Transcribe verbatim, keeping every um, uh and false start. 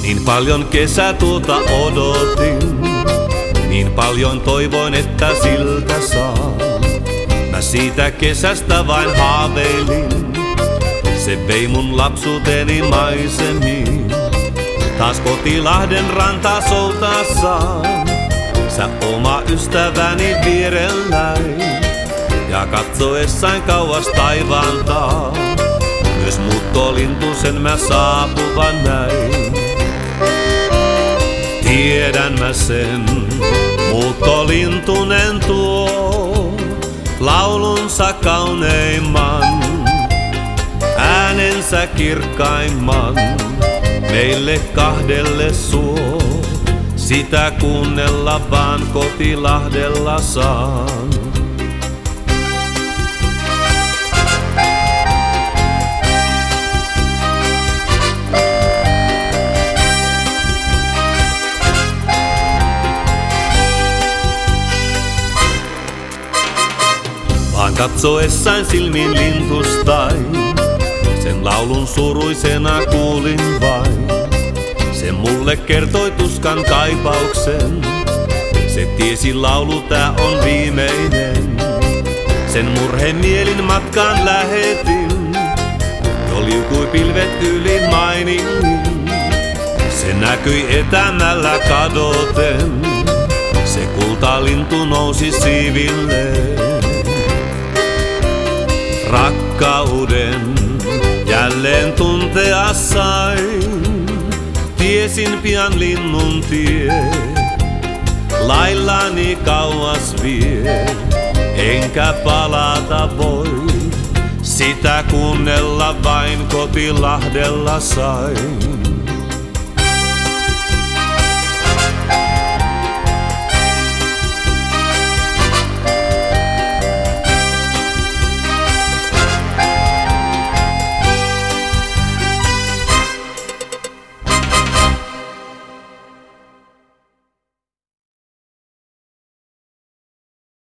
Niin paljon kesätuulta odotin, niin paljon toivoin, että siltä saan. Mä siitä kesästä vain haaveilin, se vei mun lapsuuteni maisemiin. Taas Kotilahden rantaa soutaa saan, sä oma ystäväni vierelläin. Ja katsoessain kauas taivaan taa, myös muuttolintu sen mä saapuvan näin. Tiedän mä sen, muuttolintunen tuo laulunsa kauneimman, äänensä kirkkaimman meille kahdelle suo. Sitä kuunnella vaan Kotilahdella saan. Vaan katsoessain silmin lintustain, sen laulun suruisena kuulin vain. Se mulle kertoi tuskan kaipauksen, se tiesi laulu tää on viimeinen. Sen murheen mielin matkaan lähetin, jo liukui pilvet yli mainingin. Se näkyi etämällä kadoten, se kultalintu nousi siivilleen. Rakkauden jälleen tuntea sain, tiesin pian linnun tie, laillani kauas vie, enkä palata voi, sitä kuunnella vain Kotilahdella sain.